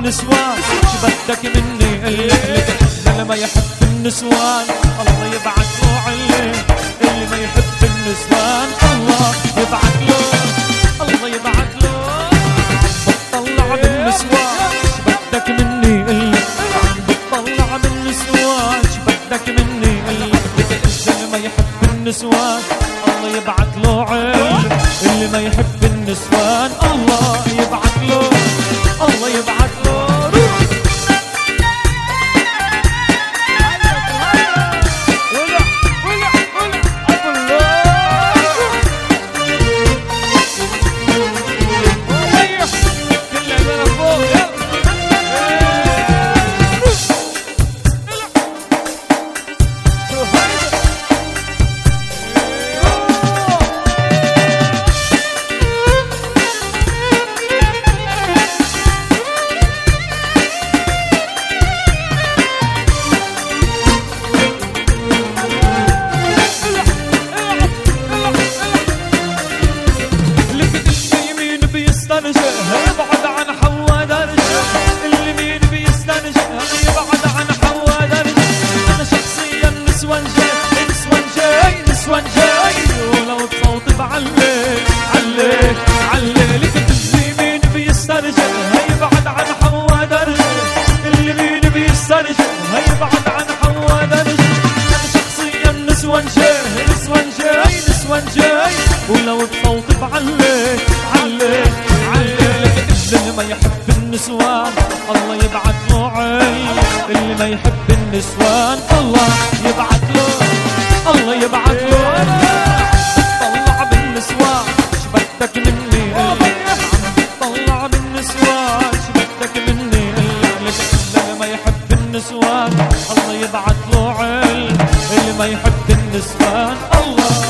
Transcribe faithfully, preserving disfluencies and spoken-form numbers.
بالنسوان شبدك مني اللي ما يحب النسوان الله يبعث له علي اللي ما يحب النسوان الله يبعث له الله يبعث له بتطلع بالنسوان شبدك مني اللي عم بتطلع بالنسوان شبدك مني اللي ما يحب النسوان الله يبعث له علي اللي ما يحب النسوان الله يبعث له الله يبعث له يبعد عن حوا درجة اليمين بيستنجد يبعد عن حوا درجة أنا شخصيا نسوان جاي نسوان جاي نسوان جاي ولو بصوتي بعلي علي علي لك اليمين بيستنجد يبعد عن حوا درجة اليمين بيستنجد يبعد عن حوا درجة أنا شخصيا نسوان جاي نسوان جاي نسوان جاي ولو بصوتي بعلي علي علي اللي ما يحب النسوان الله يبعث له عين اللي ما يحب النسوان الله يبعث له الله يبعث له طلع بالنسوان شبدك مني عم طلع بالنسوان شبدك مني اللي ما يحب النسوان الله يبعث له عين اللي ما يحب النسوان الله